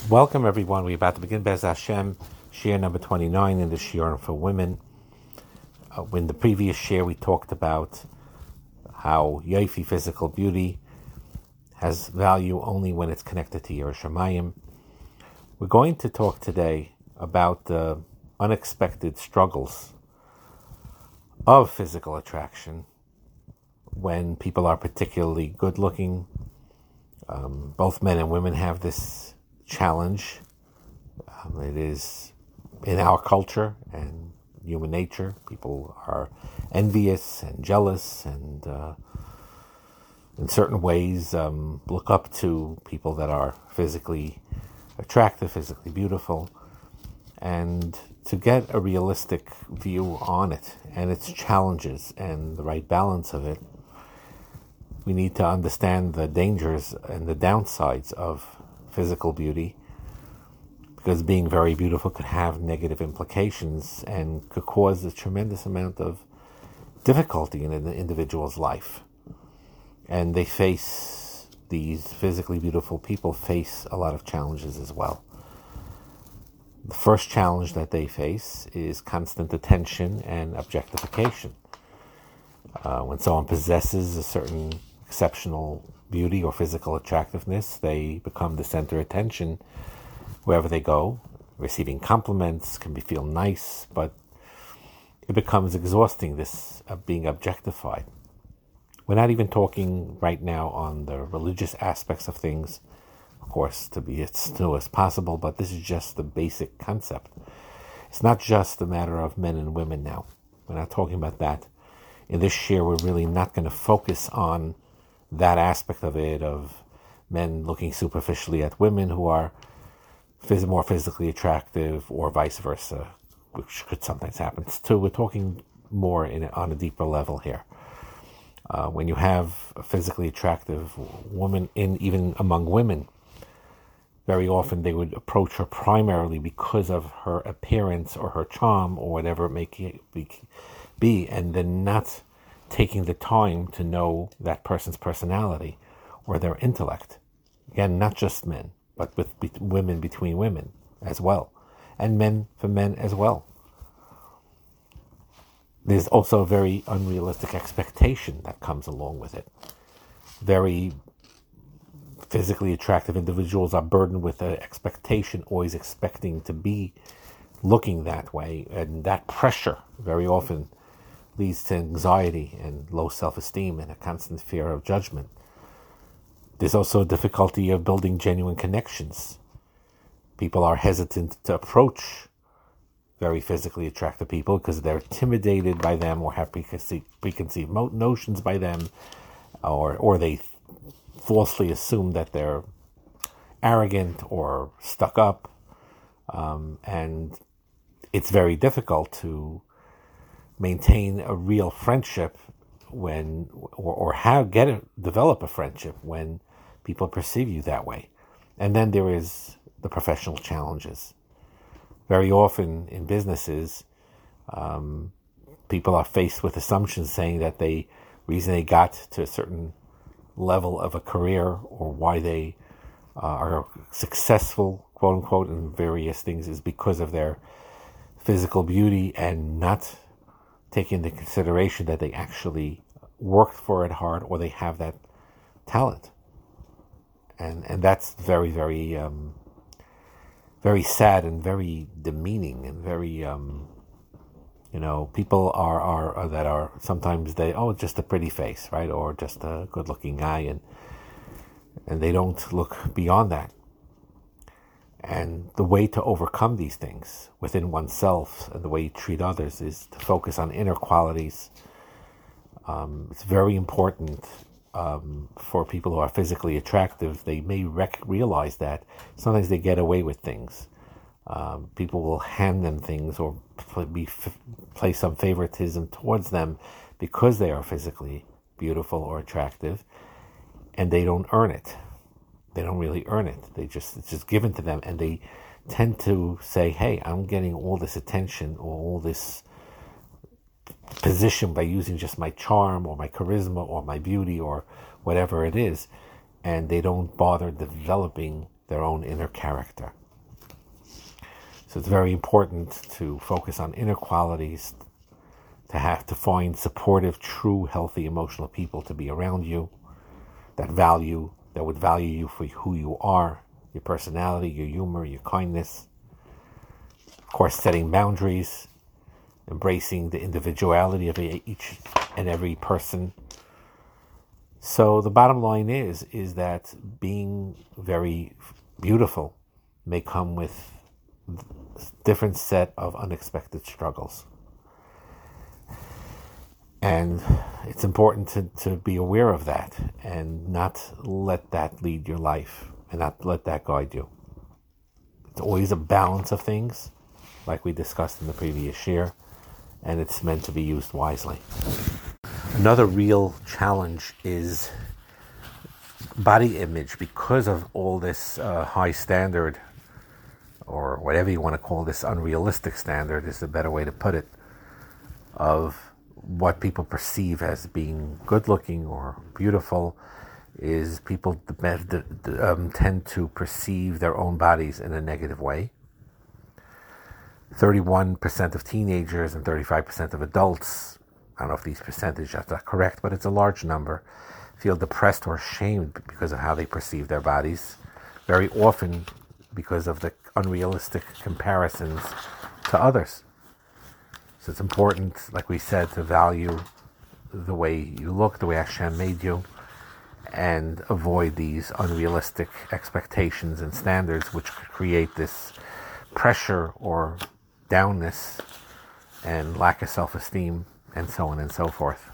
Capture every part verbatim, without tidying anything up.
Welcome, everyone. We're about to begin Bez Hashem, share number twenty-nine in the Shiurim for Women. Uh, in the previous share, we talked about how Yofi, physical beauty, has value only when it's connected to Yiras Shamayim. We're going to talk today about the unexpected struggles of physical attraction when people are particularly good-looking. Um, both men and women have this challenge. Um, it is in our culture and human nature. People are envious and jealous and uh, in certain ways um, look up to people that are physically attractive, physically beautiful. And to get a realistic view on it and its challenges and the right balance of it, we need to understand the dangers and the downsides of physical beauty, because being very beautiful could have negative implications and could cause a tremendous amount of difficulty in an individual's life. And they face, these physically beautiful people face a lot of challenges as well. The first challenge that they face is constant attention and objectification. Uh, when someone possesses a certain exceptional beauty or physical attractiveness, they become the center of attention wherever they go. Receiving compliments can be feel nice, but it becomes exhausting, this uh, being objectified. We're not even talking right now on the religious aspects of things, of course, to be as still as possible, but this is just the basic concept. It's not just a matter of men and women now. We're not talking about that. In this share, we're really not going to focus on that aspect of it, of men looking superficially at women who are phys- more physically attractive, or vice versa, which could sometimes happen too. We're talking more in, on a deeper level here. Uh, when you have a physically attractive woman, in even among women, very often they would approach her primarily because of her appearance or her charm or whatever it may be, and then not taking the time to know that person's personality or their intellect. Again, not just men, but with be- women between women as well, and men for men as well. There's also a very unrealistic expectation that comes along with it. Very physically attractive individuals are burdened with an expectation, always expecting to be looking that way, and that pressure very often leads to anxiety and low self-esteem and a constant fear of judgment. There's also a difficulty of building genuine connections. People are hesitant to approach very physically attractive people because they're intimidated by them or have preconceived, preconceived notions by them, or or they falsely assume that they're arrogant or stuck up, um, and it's very difficult to maintain a real friendship when, or, or have get a, develop a friendship when people perceive you that way. And then there is the professional challenges. Very often in businesses, um, people are faced with assumptions saying that the reason they got to a certain level of a career, or why they uh, are successful, quote unquote, in various things, is because of their physical beauty, and not taking into consideration that they actually worked for it hard, or they have that talent. And and that's very, very, um, very sad and very demeaning and very, um, you know, people are, are, are that are sometimes they, oh, just a pretty face, right? Or just a good looking guy. And, and they don't look beyond that. And the way to overcome these things within oneself and the way you treat others is to focus on inner qualities. Um, it's very important um, for people who are physically attractive. They may rec- realize that sometimes they get away with things. Um, people will hand them things or be, f- play some favoritism towards them because they are physically beautiful or attractive, and they don't earn it. They don't really earn it. They just, it's just given to them, and they tend to say, hey, I'm getting all this attention or all this position by using just my charm or my charisma or my beauty or whatever it is, and they don't bother developing their own inner character. So it's very important to focus on inner qualities, to have to find supportive, true, healthy, emotional people to be around you, that value, that would value you for who you are, your personality, your humor, your kindness. Of course, setting boundaries, embracing the individuality of each and every person. So the bottom line is, is that being very beautiful may come with a different set of unexpected struggles. And it's important to, to be aware of that and not let that lead your life and not let that guide you. It's always a balance of things, like we discussed in the previous year, and it's meant to be used wisely. Another real challenge is body image, because of all this uh, high standard, or whatever you want to call this, unrealistic standard is the better way to put it, of what people perceive as being good looking or beautiful. Is people um, tend to perceive their own bodies in a negative way. thirty-one percent of teenagers and thirty-five percent of adults, I don't know if these percentages are correct, but it's a large number, feel depressed or ashamed because of how they perceive their bodies, very often because of the unrealistic comparisons to others. So it's important, like we said, to value the way you look, the way Hashem made you, and avoid these unrealistic expectations and standards which create this pressure or downness and lack of self-esteem, and so on and so forth.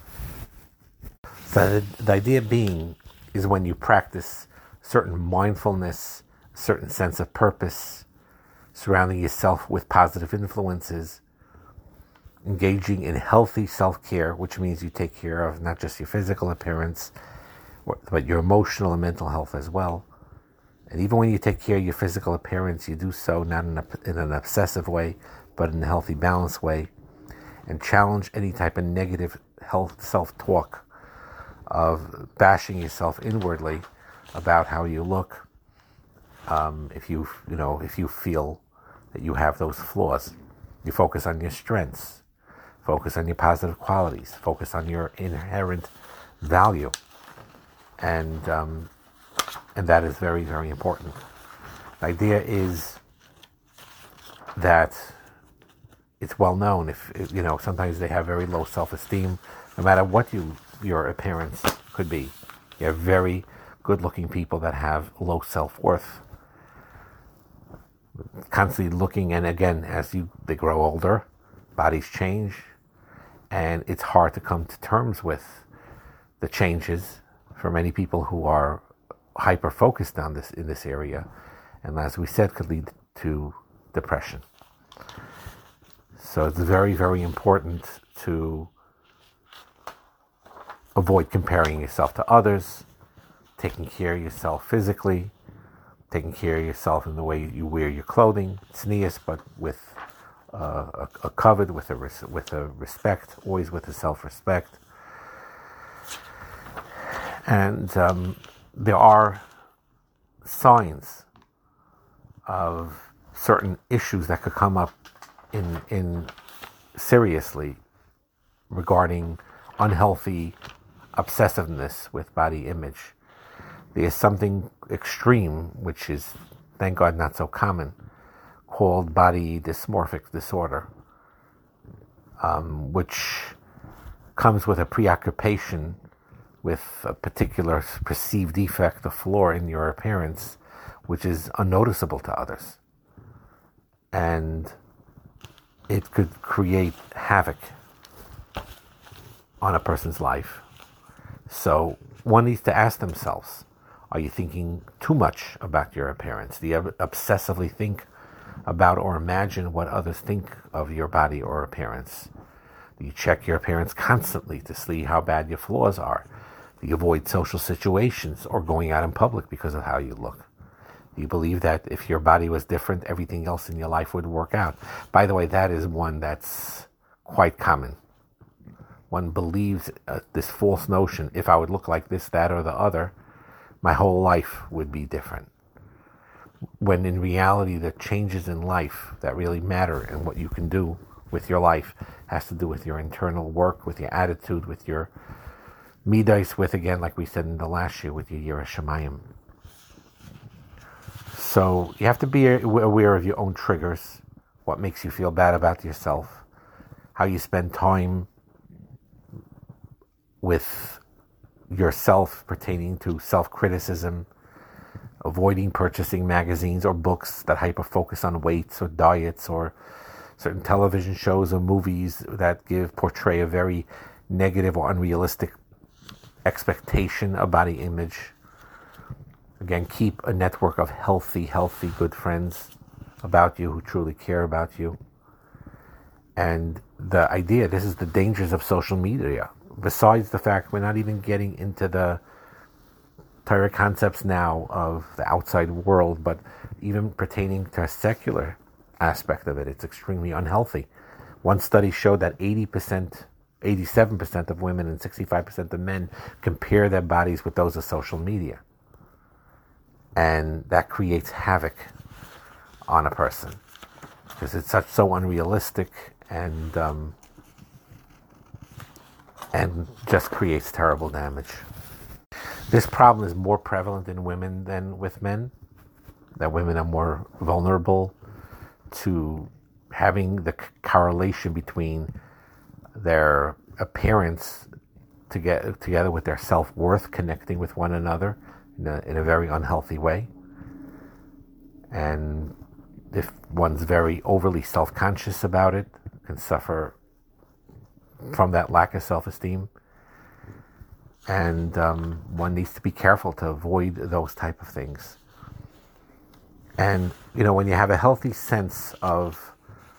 So the idea being is when you practice certain mindfulness, certain sense of purpose, surrounding yourself with positive influences, engaging in healthy self-care, which means you take care of not just your physical appearance, but your emotional and mental health as well. And even when you take care of your physical appearance, you do so not in, a, in an obsessive way, but in a healthy, balanced way, and challenge any type of negative health self-talk of bashing yourself inwardly about how you look. Um, if you, you know, if you feel that you have those flaws, you focus on your strengths, focus on your positive qualities, focus on your inherent value, and um, and that is very, very important. The idea is that it's well known, if you know, sometimes they have very low self-esteem, no matter what you your appearance could be. You have very good-looking people that have low self-worth, constantly looking, and again, as you they grow older, bodies change, and it's hard to come to terms with the changes for many people who are hyper-focused on this in this area, and as we said, could lead to depression. So it's very, very important to avoid comparing yourself to others, taking care of yourself physically, taking care of yourself in the way you wear your clothing, tznius, but with uh, a, a covet, with a res- with a respect, always with a self-respect. And um, there are signs of certain issues that could come up in in seriously regarding unhealthy obsessiveness with body image. There's something extreme, which is, thank God, not so common, called body dysmorphic disorder, um, which comes with a preoccupation with a particular perceived defect, a flaw in your appearance, which is unnoticeable to others. And it could create havoc on a person's life. So one needs to ask themselves, are you thinking too much about your appearance? Do you ever obsessively think about or imagine what others think of your body or appearance? Do you check your appearance constantly to see how bad your flaws are? Do you avoid social situations or going out in public because of how you look? Do you believe that if your body was different, everything else in your life would work out? By the way, that is one that's quite common. One believes uh, this false notion, if I would look like this, that, or the other, my whole life would be different. when in reality the changes in life that really matter and what you can do with your life has to do with your internal work, with your attitude, with your midas, with, again, like we said in the last year, with your Yirah Shamayim. So you have to be aware of your own triggers, what makes you feel bad about yourself, how you spend time with yourself pertaining to self-criticism, avoiding purchasing magazines or books that hyper-focus on weights or diets, or certain television shows or movies that give portray a very negative or unrealistic expectation of body image. Again, keep a network of healthy, healthy, good friends about you who truly care about you. And the idea, this is the dangers of social media. Besides the fact we're not even getting into the Torah concepts now of the outside world, but even pertaining to a secular aspect of it, it's extremely unhealthy. One study showed that eighty percent, eighty-seven percent of women and sixty-five percent of men compare their bodies with those of social media. And that creates havoc on a person because it's such so unrealistic and um, and just creates terrible damage. This problem is more prevalent in women than with men. That women are more vulnerable to having the correlation between their appearance to get together with their self-worth connecting with one another in a, in a very unhealthy way. And if one's very overly self-conscious about it, can suffer from that lack of self-esteem. And um, one needs to be careful to avoid those type of things. And, you know, when you have a healthy sense of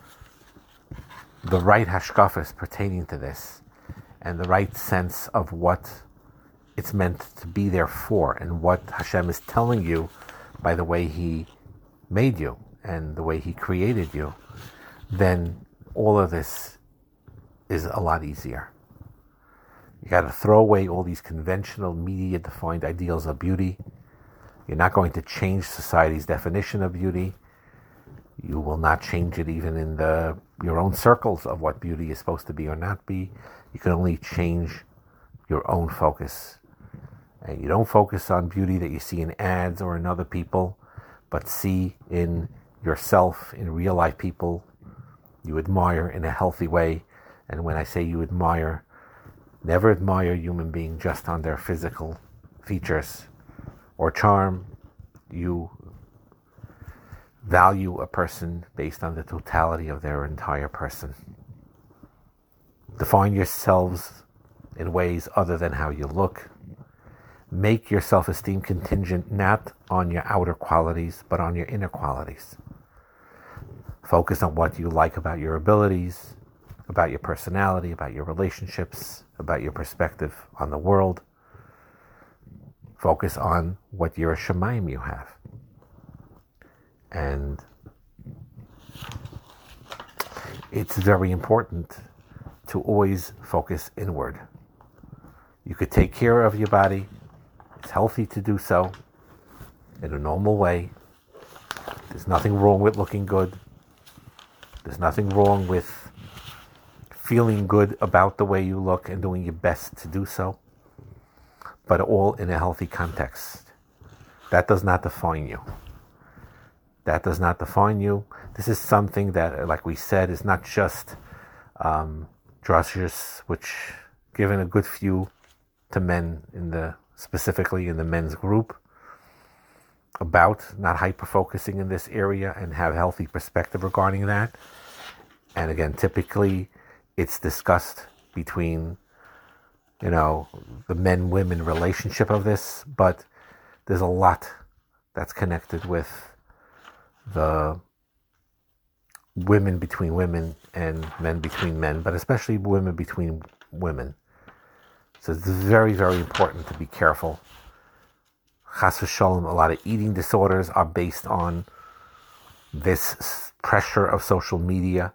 the right hashkafas pertaining to this, and the right sense of what it's meant to be there for, and what Hashem is telling you by the way He made you and the way He created you, then all of this is a lot easier. You got to throw away all these conventional media-defined ideals of beauty. You're not going to change society's definition of beauty. You will not change it even in the your own circles of what beauty is supposed to be or not be. You can only change your own focus. And you don't focus on beauty that you see in ads or in other people, but see in yourself, in real life people you admire in a healthy way. And when I say you admire, never admire a human being just on their physical features or charm. You value a person based on the totality of their entire person. Define yourselves in ways other than how you look. Make your self-esteem contingent not on your outer qualities, but on your inner qualities. Focus on what you like about your abilities, about your personality, about your relationships, about your perspective on the world. Focus on what Yirah Shamayim you have. And it's very important to always focus inward. You could take care of your body. It's healthy to do so in a normal way. There's nothing wrong with looking good. There's nothing wrong with feeling good about the way you look and doing your best to do so, but all in a healthy context. That does not define you. That does not define you. This is something that, like we said, is not just um, drushes, which given a good few to men in the specifically in the men's group, about not hyper-focusing in this area and have healthy perspective regarding that. And again, typically it's discussed between, you know, the men-women relationship of this, but there's a lot that's connected with the women between women and men between men, but especially women between women. So it's very, very important to be careful. Chas v'sholom, a lot of eating disorders are based on this pressure of social media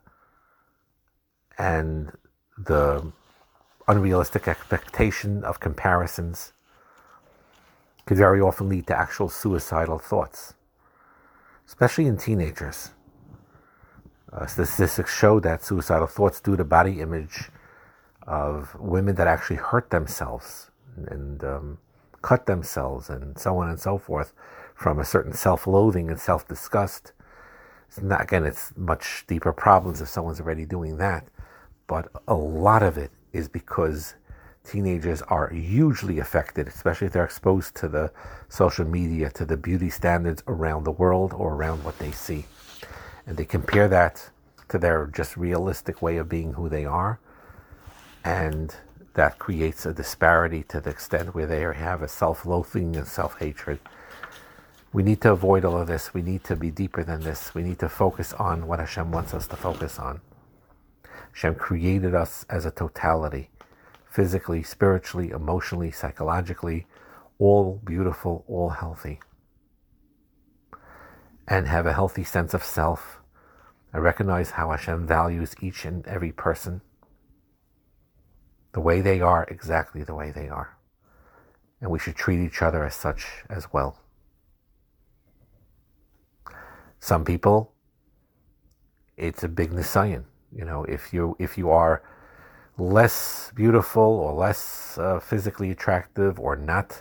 and the unrealistic expectation of comparisons could very often lead to actual suicidal thoughts. especially in teenagers. Uh, statistics show that suicidal thoughts due to body image of women that actually hurt themselves and um, cut themselves and so on and so forth from a certain self-loathing and self-disgust. It's not, again, it's much deeper problems if someone's already doing that, but a lot of it is because teenagers are hugely affected, especially if they're exposed to the social media, to the beauty standards around the world or around what they see. And they compare that to their just realistic way of being who they are. And that creates a disparity to the extent where they have a self-loathing and self-hatred. We need to avoid all of this. We need to be deeper than this. We need to focus on what Hashem wants us to focus on. Hashem created us as a totality, physically, spiritually, emotionally, psychologically, all beautiful, all healthy. And have a healthy sense of self. I recognize how Hashem values each and every person, the way they are, exactly the way they are. And we should treat each other as such as well. Some people, it's a big nisayon. You know, if you if you are less beautiful or less uh, physically attractive or not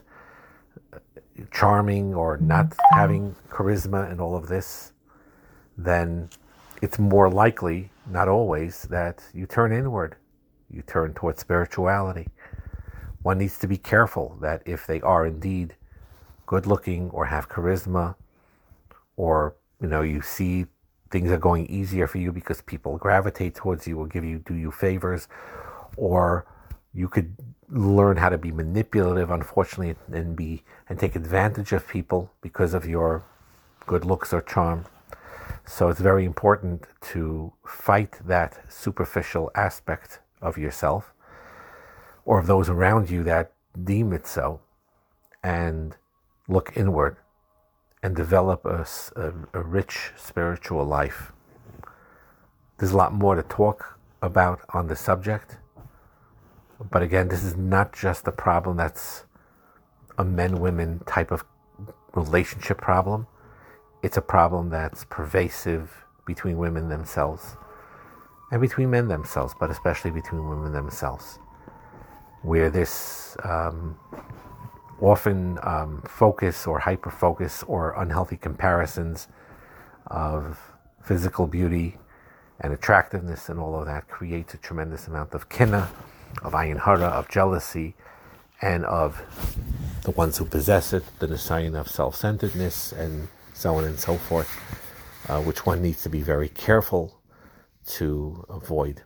charming or not having charisma and all of this, then it's more likely, not always, that you turn inward. You turn towards spirituality. One needs to be careful that if they are indeed good looking or have charisma, or you know, you see things are going easier for you because people gravitate towards you or give you, do you favors, or you could learn how to be manipulative, unfortunately, and be and take advantage of people because of your good looks or charm. So it's very important to fight that superficial aspect of yourself or of those around you that deem it so, and look inward and develop a, a, a rich spiritual life. There's a lot more to talk about on the subject. But again, this is not just a problem that's a men-women type of relationship problem. It's a problem that's pervasive between women themselves and between men themselves, but especially between women themselves, where this um, often um, focus or hyper-focus or unhealthy comparisons of physical beauty and attractiveness and all of that creates a tremendous amount of kinna, of ayin hara, of jealousy, and of the ones who possess it, the nisayon of self-centeredness, and so on and so forth, uh, which one needs to be very careful to avoid.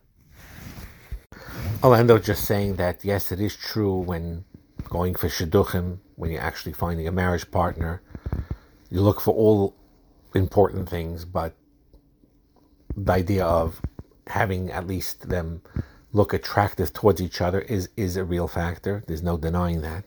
I'll end up just saying that, yes, it is true when going for shidduchim, when you're actually finding a marriage partner, you look for all important things, but the idea of having at least them look attractive towards each other is, is a real factor. There's no denying that.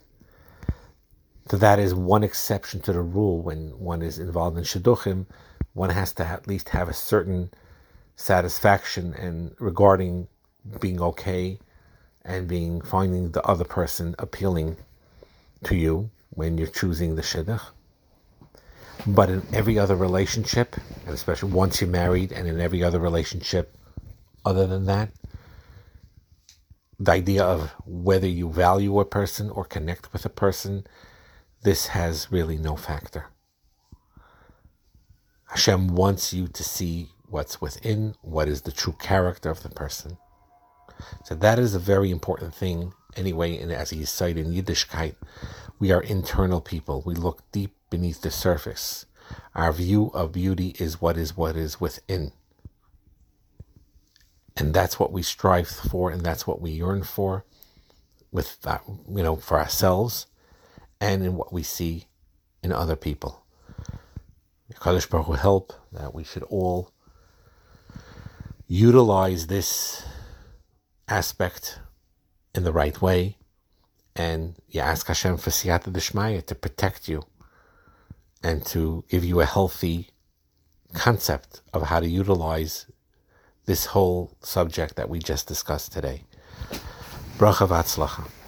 So that is one exception to the rule. When one is involved in shidduchim, one has to at least have a certain satisfaction and regarding being okay and being finding the other person appealing to you when you're choosing the shidduch. But in every other relationship, and especially once you're married, and in every other relationship other than that, the idea of whether you value a person or connect with a person, this has really no factor. Hashem wants you to see what's within, what is the true character of the person. So that is a very important thing anyway, and as he cited in Yiddishkeit, we are internal people. We look deep beneath the surface. Our view of beauty is what is what is within. And that's what we strive for, and that's what we yearn for, with that, you know, for ourselves, and in what we see in other people. Kadosh Baruch Hu help that we should all utilize this aspect in the right way, and you ask Hashem for siyata d'shmaya to protect you and to give you a healthy concept of how to utilize this whole subject that we just discussed today. Bracha v'atzlacha.